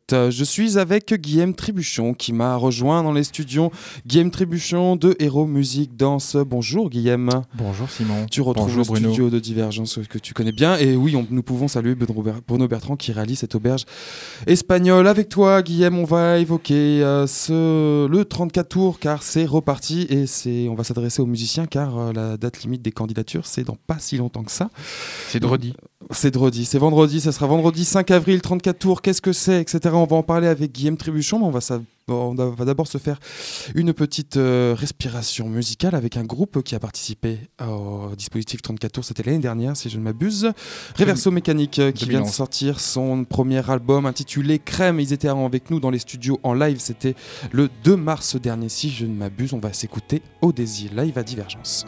Je suis avec Guillaume Trébuchon qui m'a rejoint dans les studios. Guillaume Trébuchon de Héros Musique Danse. Bonjour Guillaume. Bonjour Simon. Tu retrouves Bonjour, le Bruno. studio de Divergence que tu connais bien. Et oui, nous pouvons saluer Bruno Bertrand qui réalise cette auberge espagnole. Avec toi Guillaume, on va évoquer le 34 tours car c'est reparti et on va s'adresser aux musiciens car la date limite des candidatures c'est dans pas si longtemps que ça. C'est vendredi. C'est vendredi, ça sera vendredi 5 avril, 34 tours, qu'est-ce que c'est, etc. On va en parler avec Guillaume Trébuchon, mais on va d'abord se faire une petite respiration musicale avec un groupe qui a participé au dispositif 34 tours, c'était l'année dernière si je ne m'abuse. Reverso Mécanique qui vient de sortir son premier album intitulé Crème. Ils étaient avec nous dans les studios en live, c'était le 2 mars dernier si je ne m'abuse. On va s'écouter Au Désir, live à Divergence.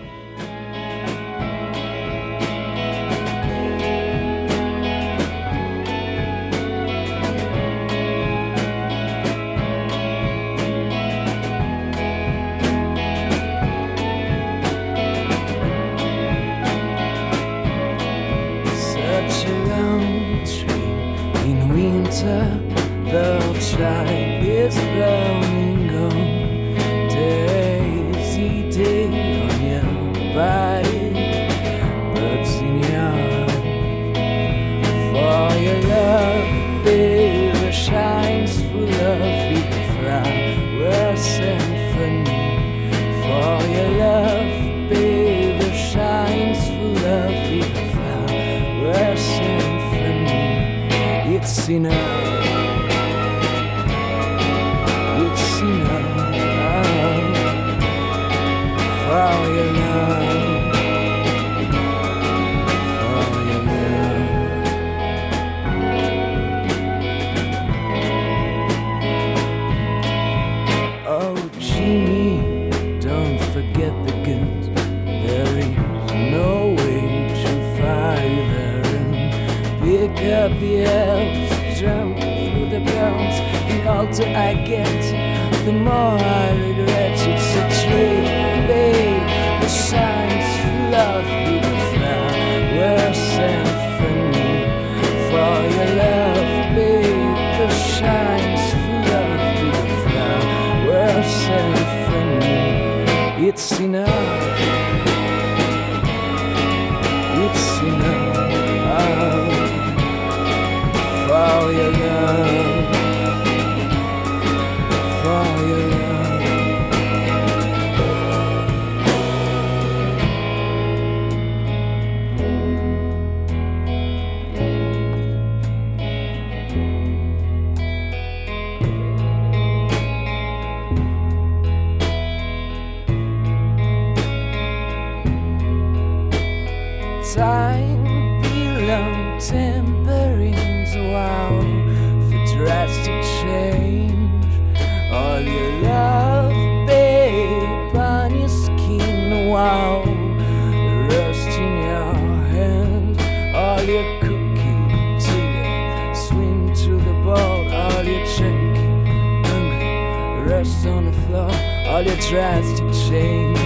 The tribe is blowing on Daisy Day on your body, birds in your eyes. For your love, baby, shines full of little flower symphony. For your love, baby, shines full of little flower symphony. It's enough. Up the elves, jump through the bounds. The older I get, the more I regret. It's a trick, babe, that shines full of little flower symphony. For your love, babe, that shines full of little flower symphony. It's enough. It's enough. For your love, for your love. Time belongs tambourines, wow, for drastic change. All your love, babe, on your skin, wow, rust in your hand. All your cooking, tea, swim to the boat. All your drinking, hungry, rest on the floor. All your drastic change.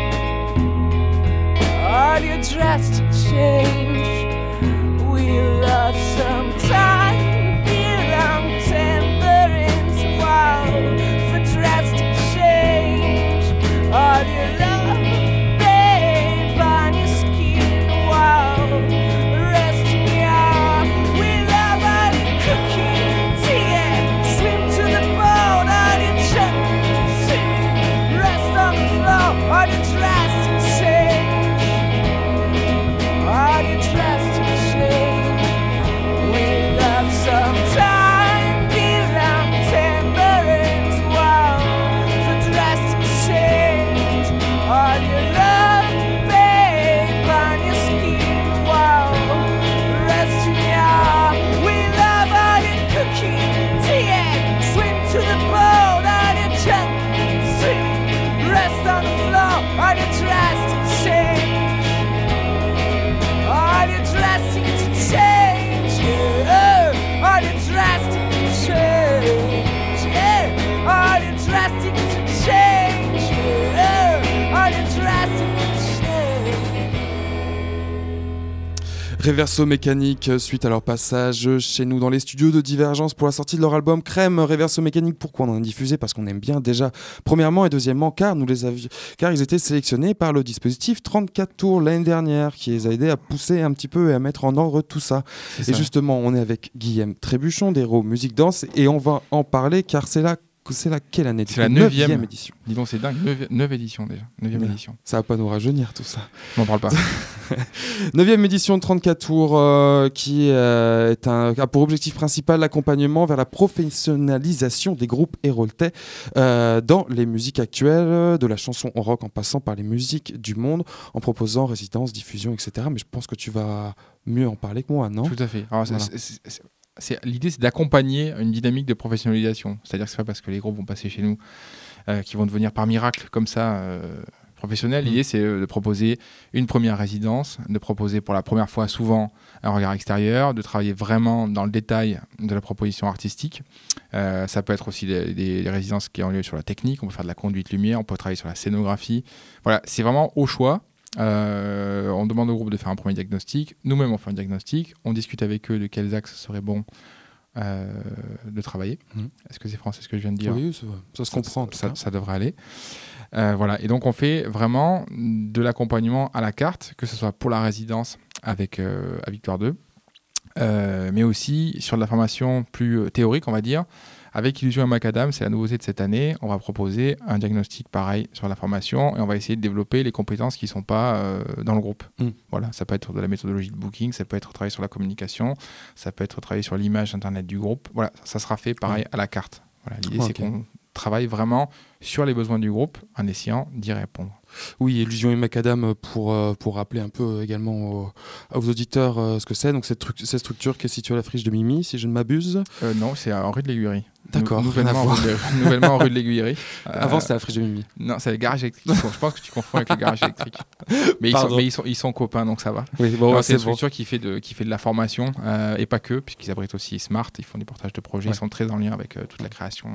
All your drastic change. We lost some time, belong tambourines, wow, for drastic change. All your love, babe, on your skin, wow, resting your. We love all your cooking, tea, swim to the boat. All your drinking, swimming, rest on the floor. All your drastic change. All your drastic change. We love Reverso Mécanique, suite à leur passage chez nous dans les studios de Divergence pour la sortie de leur album Crème. Reverso Mécanique, pourquoi on en a diffusé? Parce qu'on aime bien déjà, premièrement, et deuxièmement, car ils étaient sélectionnés par le dispositif 34 tours l'année dernière, qui les a aidés à pousser un petit peu et à mettre en ordre tout ça. Et justement, on est avec Guillaume Trébuchon d'Héros Musique Danse, et on va en parler car c'est la quelle année? C'est la 9e édition. Dis donc, c'est dingue, 9 éditions déjà. 9e édition. Ça va pas nous rajeunir tout ça. N'en parle pas. 9e édition de 34 tours qui a pour objectif principal l'accompagnement vers la professionnalisation des groupes héroltais dans les musiques actuelles, de la chanson en rock en passant par les musiques du monde, en proposant résidences, diffusion, etc. Mais je pense que tu vas mieux en parler que moi, non? Tout à fait. Alors, l'idée, c'est d'accompagner une dynamique de professionnalisation. C'est-à-dire que c'est pas parce que les groupes vont passer chez nous qui vont devenir par miracle comme ça professionnels. L'idée, c'est de proposer une première résidence, de proposer pour la première fois souvent un regard extérieur, de travailler vraiment dans le détail de la proposition artistique. Ça peut être aussi des résidences qui ont lieu sur la technique. On peut faire de la conduite lumière, on peut travailler sur la scénographie. Voilà, c'est vraiment au choix. On demande au groupe de faire un premier diagnostic. Nous-mêmes, on fait un diagnostic. On discute avec eux de quels axes serait bon de travailler. Est-ce que c'est français ce que je viens de dire? Oui, ça se comprend. Ça devrait aller. Voilà. Et donc, on fait vraiment de l'accompagnement à la carte, que ce soit pour la résidence avec à Victoire 2, mais aussi sur de la formation plus théorique, on va dire. Avec Illusion et Macadam, c'est la nouveauté de cette année. On va proposer un diagnostic pareil sur la formation et on va essayer de développer les compétences qui ne sont pas dans le groupe. Voilà, ça peut être de la méthodologie de booking, ça peut être travailler sur la communication, ça peut être travailler sur l'image internet du groupe. Voilà, ça sera fait pareil à la carte. Voilà, l'idée, c'est qu'on travaille vraiment sur les besoins du groupe en essayant d'y répondre. Oui, Illusion et Macadam, pour rappeler un peu également aux auditeurs ce que c'est. Donc cette structure qui est située à la friche de Mimi, si je ne m'abuse. Non, c'est en rue de l'Aiguillerie. D'accord. Nouvellement en rue de l'Aiguillerie. Avant, c'était à la friche de Mimi. Non, c'est le garage électrique. Je pense que tu confonds avec le garage électrique. Mais ils sont copains, donc ça va. Oui, bon, c'est une structure qui fait de la formation et pas que, puisqu'ils abritent aussi Smart. Ils font des portages de projets. Ils sont très en lien avec toute la création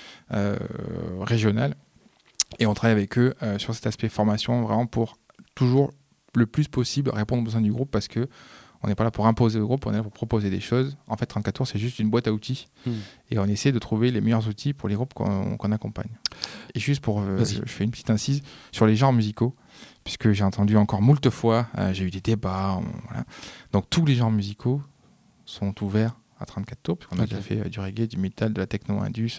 régionale. Et on travaille avec eux sur cet aspect formation, vraiment pour toujours le plus possible répondre aux besoins du groupe, parce que on n'est pas là pour imposer au groupe, on est là pour proposer des choses. En fait, 34 tours, c'est juste une boîte à outils. Et on essaie de trouver les meilleurs outils pour les groupes qu'on accompagne. Et juste pour... je fais une petite incise sur les genres musicaux, puisque j'ai entendu encore moult fois, j'ai eu des débats. Voilà. Donc, tous les genres musicaux sont ouverts à 34 tours, puisqu'on a déjà fait du reggae, du metal, de la techno-indus,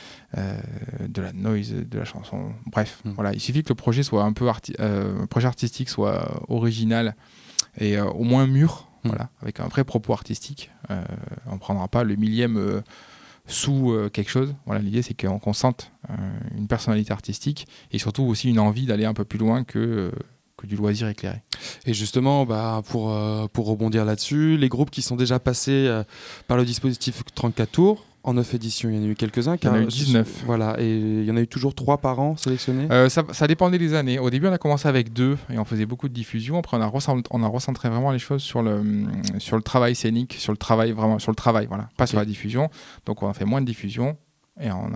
de la noise, de la chanson. Bref, voilà. Il suffit que le projet soit un peu projet artistique soit original et au moins mûr. Voilà, avec un vrai propos artistique. On ne prendra pas le millième sous quelque chose. Voilà, l'idée, c'est qu'on sente une personnalité artistique et surtout aussi une envie d'aller un peu plus loin que du loisir éclairé. Et justement, pour rebondir là-dessus, les groupes qui sont déjà passés par le dispositif 34 tours, en 9 éditions, il y en a eu quelques-uns. Il y en a eu 19. Voilà, et il y en a eu toujours 3 par an sélectionnés. Ça dépendait des années. Au début, on a commencé avec 2 et on faisait beaucoup de diffusion. Après, on a recentré vraiment les choses sur le travail scénique, sur le travail, voilà, pas sur la diffusion. Donc, on a fait moins de diffusion et on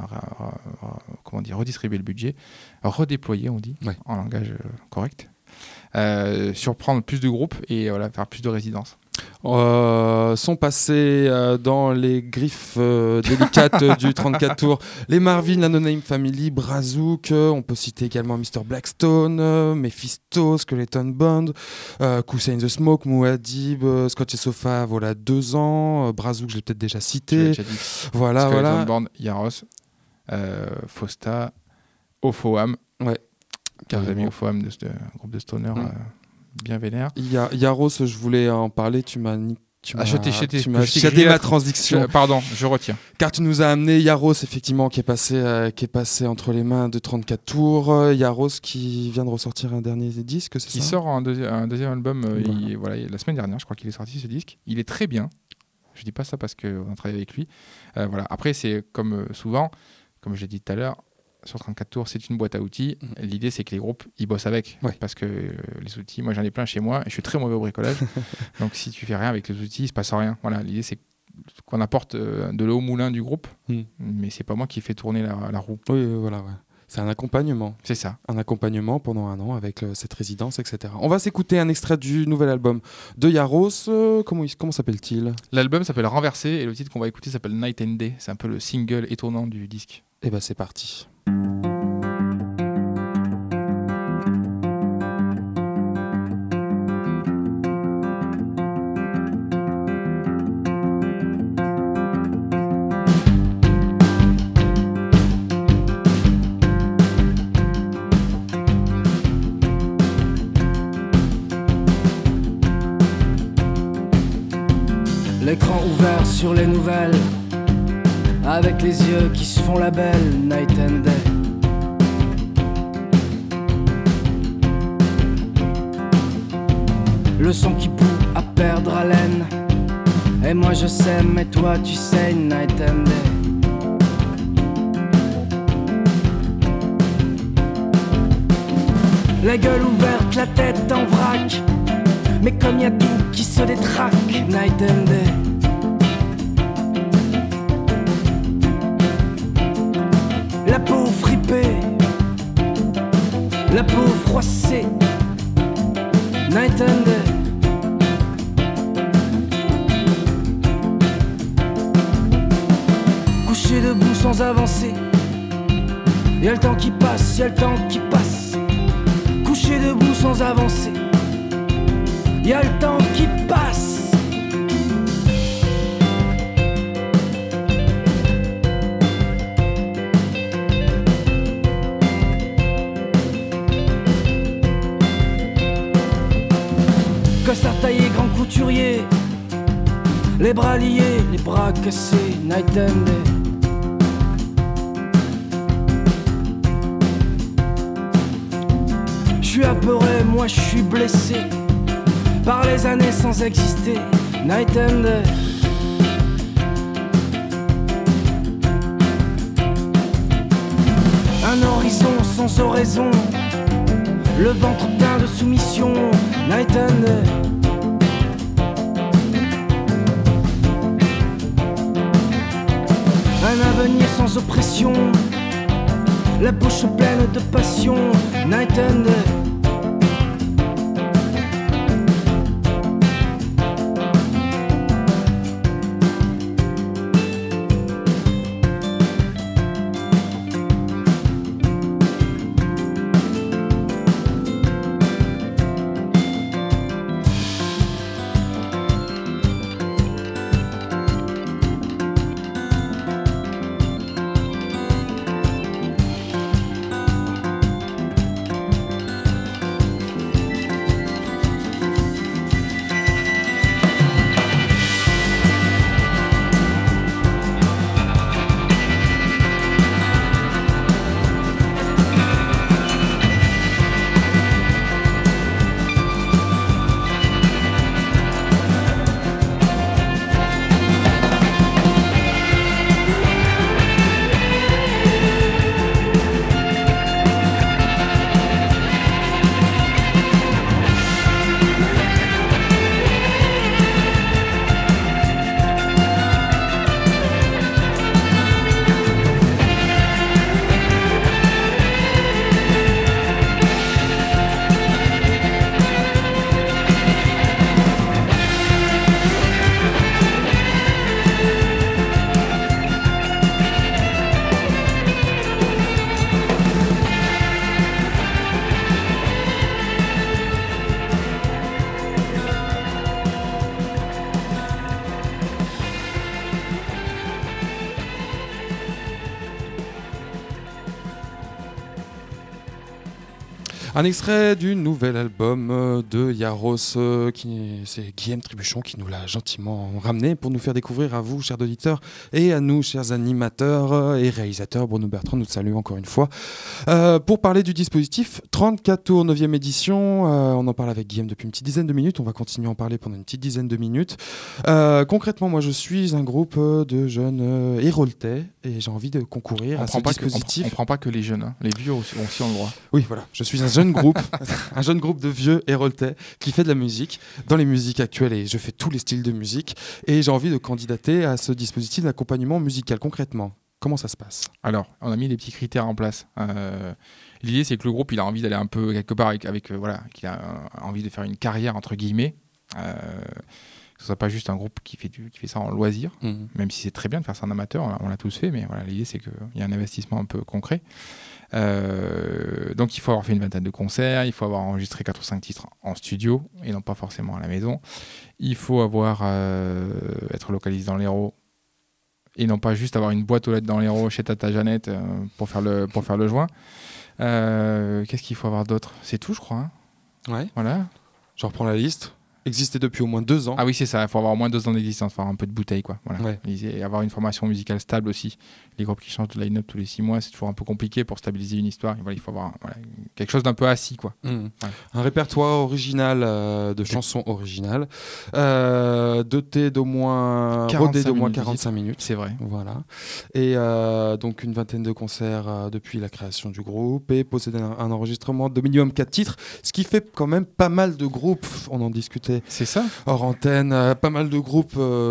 a redistribué le budget, redéployé, on dit, en langage correct, surprendre plus de groupes et faire plus de résidences. Sont passés dans les griffes délicates du 34 tours les Marvin, la No Name Family, Brazouk, on peut citer également Mr Blackstone, Mephisto, Skeleton Band, Kusa in the Smoke, Mouadib, Scotch et Sofa, voilà 2 ans, Brazouk je l'ai peut-être déjà cité, voilà. Skeleton Band, Yaros, Fosta, Ophoam, vous avez mis Ophoam, un groupe de stoner bien vénère. Yaros, je voulais en parler, tu m'as chiadé ma transition. Pardon, je retire. Car tu nous as amené Yaros, effectivement, qui est passé entre les mains de 34 tours. Yaros qui vient de ressortir un dernier disque, c'est ça? Qui sort un deuxième album la semaine dernière, je crois qu'il est sorti ce disque. Il est très bien. Je dis pas ça parce qu'on a travaillé avec lui. Voilà. Après, c'est comme souvent, comme je l'ai dit tout à l'heure, sur 34 tours, c'est une boîte à outils. L'idée, c'est que les groupes, ils bossent avec. Parce que les outils, moi, j'en ai plein chez moi et je suis très mauvais au bricolage. Donc, si tu fais rien avec les outils, il ne se passe rien. Voilà, l'idée, c'est qu'on apporte de l'eau au moulin du groupe, mais c'est pas moi qui fais tourner la roue. Oui, voilà. C'est un accompagnement. C'est ça. Un accompagnement pendant un an avec cette résidence, etc. On va s'écouter un extrait du nouvel album de Yaros. Comment s'appelle-t-il ? L'album s'appelle Renversé et le titre qu'on va écouter s'appelle Night and Day. C'est un peu le single étonnant du disque. Eh ben c'est parti. L'écran ouvert sur les nouvelles, avec les yeux qui se font la belle, night and day. Le son qui poue à perdre haleine, et moi je sais, mais toi tu sais, night and day. La gueule ouverte, la tête en vrac, mais comme y a tout qui se détraque, night and day. La peau fripée, la peau froissée, night and day. Couché debout sans avancer, y'a le temps qui passe, y'a le temps qui passe. Couché debout sans avancer, y'a le temps qui passe. Costard taillé, grand couturier, les bras liés, les bras cassés, night and day. Je suis apeuré, moi je suis blessé par les années sans exister, night and day. Un horizon sans oraison, le ventre plein de soumission, night and day. Un avenir sans oppression, la bouche pleine de passion, night and day. Un extrait du nouvel album de Yaros, c'est Guillaume Trébuchon qui nous l'a gentiment ramené pour nous faire découvrir à vous, chers auditeurs, et à nous, chers animateurs et réalisateurs. Bruno Bertrand, nous te salue encore une fois. Pour parler du dispositif, 34 tours, 9e édition. On en parle avec Guillaume depuis une petite dizaine de minutes. On va continuer à en parler pendant une petite dizaine de minutes. Concrètement, moi, je suis un groupe de jeunes héroltais et j'ai envie de concourir à ce dispositif. On ne prend pas que les jeunes, hein. Les vieux aussi ont le droit. Oui, voilà. Je suis un jeune groupe, un jeune groupe de vieux héroltais qui fait de la musique dans les musiques actuelles et je fais tous les styles de musique et j'ai envie de candidater à ce dispositif d'accompagnement musical. Concrètement, Comment ça se passe ? Alors, on a mis des petits critères en place. L'idée, c'est que le groupe, il a envie d'aller un peu quelque part qu'il a envie de faire une carrière, entre guillemets. Que ce soit pas juste un groupe qui fait ça en loisir, même si c'est très bien de faire ça en amateur, on l'a tous fait, mais voilà, l'idée, c'est qu'il y a un investissement un peu concret. Donc il faut avoir fait une vingtaine de concerts, il faut avoir enregistré 4 ou 5 titres en studio et non pas forcément à la maison. Il faut avoir être localisé dans l'Hérault et non pas juste avoir une boîte aux lettres dans l'Hérault chez Tata Jeannette pour faire le joint. Qu'est-ce qu'il faut avoir d'autre ? C'est tout, je crois. Hein. Ouais. Voilà. Je reprends la liste. Exister depuis au moins 2 ans. Ah oui, c'est ça, il faut avoir au moins 2 ans d'existence, faut avoir un peu de bouteille, quoi. Voilà. Ouais. Et avoir une formation musicale stable aussi. Les groupes qui changent de line-up tous les 6 mois, c'est toujours un peu compliqué pour stabiliser une histoire. Et voilà, il faut avoir quelque chose d'un peu assis, quoi. Ouais. Un répertoire original de chansons originales, doté d'au moins 45 minutes. C'est vrai. Voilà. Et donc une vingtaine de concerts depuis la création du groupe et posséder un enregistrement de minimum 4 titres, ce qui fait quand même pas mal de groupes. On en discutait. C'est ça. Hors antenne, pas mal de groupes,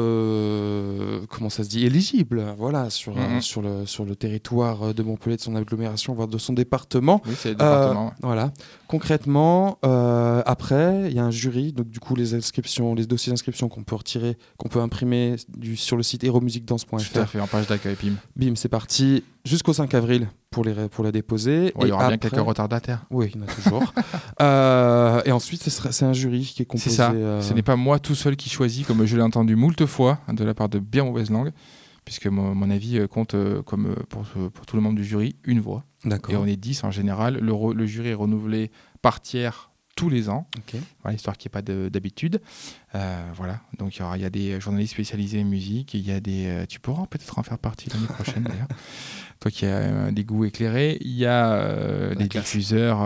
comment ça se dit, éligibles, voilà, sur le territoire de Montpellier, de son agglomération, voire de son département. Oui, c'est le département. Voilà. Concrètement, après, il y a un jury, donc du coup les dossiers d'inscription qu'on peut retirer, qu'on peut imprimer sur le site héromusicdance.fr. Tout à fait, en page d'accueil, PIM. Bim, c'est parti, jusqu'au 5 avril pour la déposer. Il y aura bien quelques retardataires. Oui, il y en a toujours. Et ensuite, c'est un jury qui est composé... C'est ça, ce n'est pas moi tout seul qui choisis, comme je l'ai entendu moult fois, de la part de bien mauvaise langue, puisque mon avis compte, comme pour tout le membre du jury, une voix. D'accord. Et on est 10 en général. Le jury est renouvelé par tiers tous les ans, okay. Voilà, histoire qu'il n'y ait pas d'habitude. Voilà. Donc il y a des journalistes spécialisés en musique, il y a tu pourras peut-être en faire partie l'année prochaine d'ailleurs. Toi qui as des goûts éclairés, il y a des diffuseurs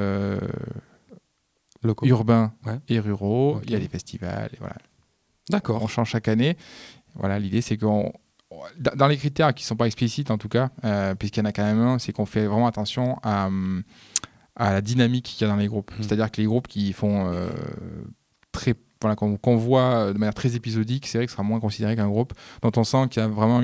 locaux, urbains et ruraux, okay. Il y a des festivals, et voilà. D'accord. On change chaque année. Voilà, l'idée c'est qu'on dans les critères qui ne sont pas explicites en tout cas, puisqu'il y en a quand même un, c'est qu'on fait vraiment attention à la dynamique qu'il y a dans les groupes. C'est-à-dire que les groupes qui font qu'on voit de manière très épisodique, c'est vrai que ce sera moins considéré qu'un groupe dont on sent qu'il y a vraiment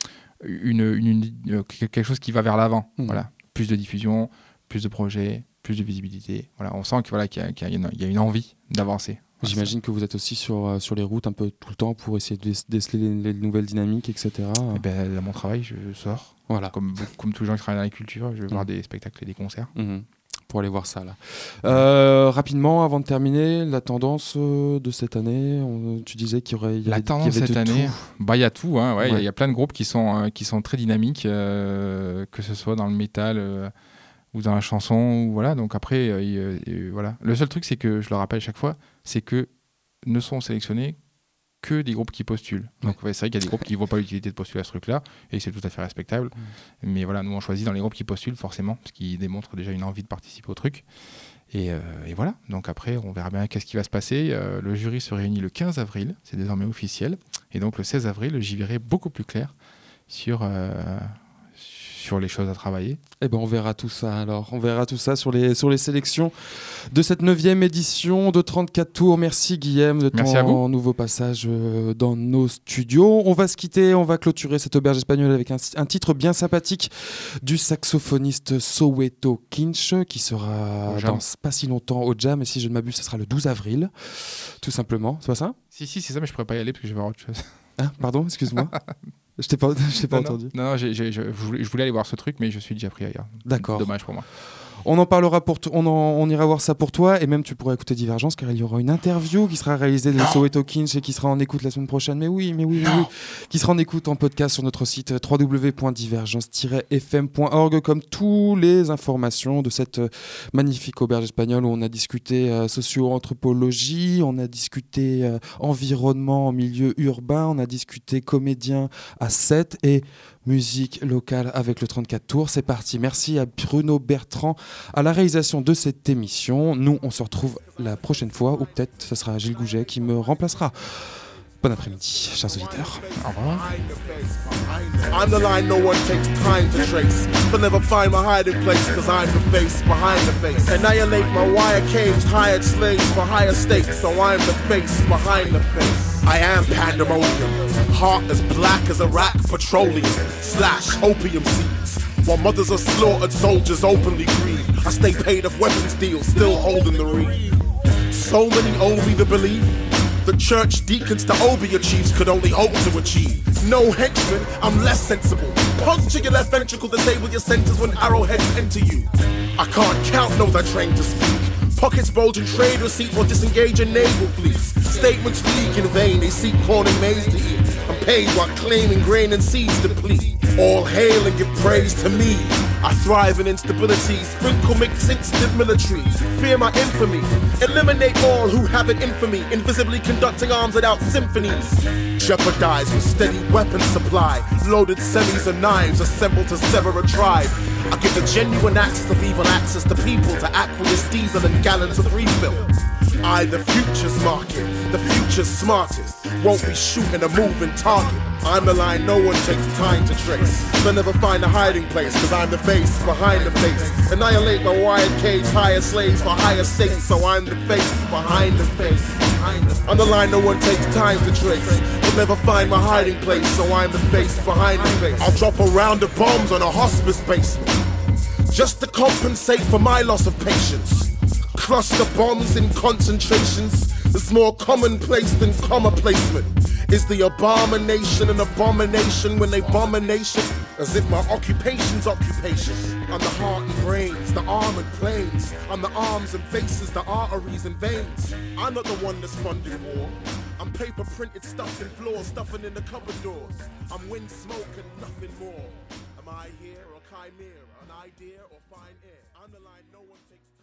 quelque chose qui va vers l'avant. Voilà. Plus de diffusion, plus de projets, plus de visibilité. Voilà. On sent qu'il y a une envie d'avancer. J'imagine que vous êtes aussi sur les routes un peu tout le temps pour essayer de déceler les nouvelles dynamiques, etc. Et ben, dans mon travail, je sors. Voilà. Comme tous les gens qui travaillent dans la culture, je vais voir des spectacles et des concerts. Pour aller voir ça là. Rapidement, avant de terminer, la tendance de cette année, tu disais qu'il y aurait... La tendance cette année, il y a tout. Hein, il y a plein de groupes qui sont très dynamiques, que ce soit dans le métal... ou dans la chanson, ou voilà. Donc après, voilà. Le seul truc, c'est que, je le rappelle à chaque fois, c'est que ne sont sélectionnés que des groupes qui postulent. Donc c'est vrai qu'il y a des groupes qui ne voient pas l'utilité de postuler à ce truc-là, et c'est tout à fait respectable. Mais voilà, nous on choisit dans les groupes qui postulent, forcément, parce qu'ils démontrent déjà une envie de participer au truc. Et voilà. Donc après, on verra bien qu'est-ce qui va se passer. Le jury se réunit le 15 avril, c'est désormais officiel. Et donc le 16 avril, j'y verrai beaucoup plus clair sur les choses à travailler. Eh ben on verra tout ça alors. On verra tout ça sur les sélections de cette 9e édition de 34 tours. Merci Guillaume de ton nouveau passage dans nos studios. On va se quitter, on va clôturer cette auberge espagnole avec un titre bien sympathique du saxophoniste Soweto Kinch qui sera dans pas si longtemps au Jam, et si je ne m'abuse, ce sera le 12 avril. Tout simplement. C'est pas ça ? Si, c'est ça, mais je pourrais pas y aller parce que je vais voir autre chose. Ah, pardon, excuse-moi. Je t'ai pas entendu. Non, je voulais aller voir ce truc, mais je suis déjà pris ailleurs. D'accord. Dommage pour moi. On en parlera on ira voir ça pour toi, et même tu pourras écouter Divergence, car il y aura une interview qui sera réalisée de Soweto Kinch et qui sera en écoute la semaine prochaine. Mais oui. Qui sera en écoute en podcast sur notre site www.divergence-fm.org, comme toutes les informations de cette magnifique auberge espagnole où on a discuté socio-anthropologie, on a discuté environnement en milieu urbain, on a discuté comédien à 7 et musique locale avec le 34 tours. C'est parti. Merci à Bruno Bertrand à la réalisation de cette émission. Nous, on se retrouve la prochaine fois, ou peut-être ce sera Gilles Gouget qui me remplacera. Bon après-midi, chers auditeurs. Au revoir. I'm the line no one takes time to trace. But never find my hiding place, cause I'm the face behind the face. Annihilate my wire cage, hired slaves for higher stakes. So I'm the face behind the face. I am pandemonium, heart as black as Iraq petroleum / opium seeds. While mothers are slaughtered, soldiers openly grieve. I stay paid off weapons deals, still holding the reef. So many owe me the belief the church deacons to Obia chiefs could only hope to achieve. No henchman, I'm less sensible. Puncture your left ventricle, disable your centers when arrowheads enter you. I can't count those I trained to speak. Pockets bulging trade receipts while disengaging naval fleets. Statements leak in vain, they seek corn and maize to eat. I'm paid while claiming grain and seeds deplete. All hail and give praise to me. I thrive in instability, sprinkle mix instant military. Fear my infamy, eliminate all who have it in for me. Invisibly conducting arms without symphonies. Jeopardize with steady weapon supply. Loaded semis and knives assembled to sever a tribe. I give the genuine access of evil access to people to aqueous diesel and gallons of refill. I, the future's market, the future's smartest, won't be shooting a moving target. I'm the line no one takes time to trace. They'll never find a hiding place, cause I'm the face behind the face. Annihilate my wired cage, hire slaves for higher stakes. So I'm the face behind the face. I'm the line no one takes time to trace. They'll never find my hiding place, so I'm the face behind the face. I'll drop a round of bombs on a hospice basement, just to compensate for my loss of patience. Cluster bombs in concentrations is more commonplace than comma placement. Is the abomination an abomination when they bomb a nation? As if my occupation's occupation. I'm the heart and brains, the armored planes. I'm the arms and faces, the arteries and veins. I'm not the one that's funding war. I'm paper printed, stuffed in floors, stuffing in the cupboard doors. I'm wind, smoke, and nothing more. Am I here or chimera, an idea or fine air? I'm the line no one takes.